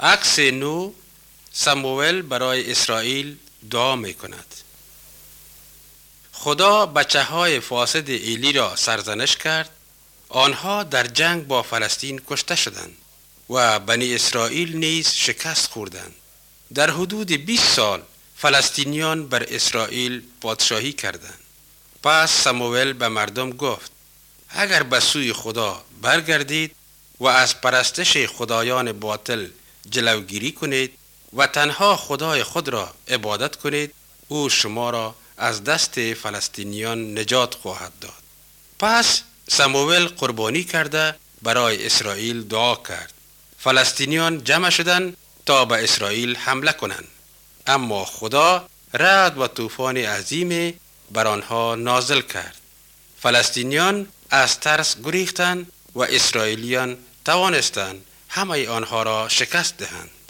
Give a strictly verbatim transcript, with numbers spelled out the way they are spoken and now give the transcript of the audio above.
عکس نو، سموئل برای اسرائیل دعا می کند. خدا بچه های فاسد ایلی را سرزنش کرد. آنها در جنگ با فلسطین کشته شدند و بنی اسرائیل نیز شکست خوردند. در حدود بیست سال فلسطینیان بر اسرائیل پادشاهی کردند. پس سموئل به مردم گفت: اگر به سوی خدا برگردید و از پرستش خدایان باطل جلوگیری کنید و تنها خدای خود را عبادت کنید، او شما را از دست فلسطینیان نجات خواهد داد. پس سموئل قربانی کرده برای اسرائیل دعا کرد. فلسطینیان جمع شدند تا به اسرائیل حمله کنند، اما خدا رعد و طوفان عظیم بر آنها نازل کرد. فلسطینیان از ترس گریختند و اسرائیلیان توانستند همه آنها را شکست دهند.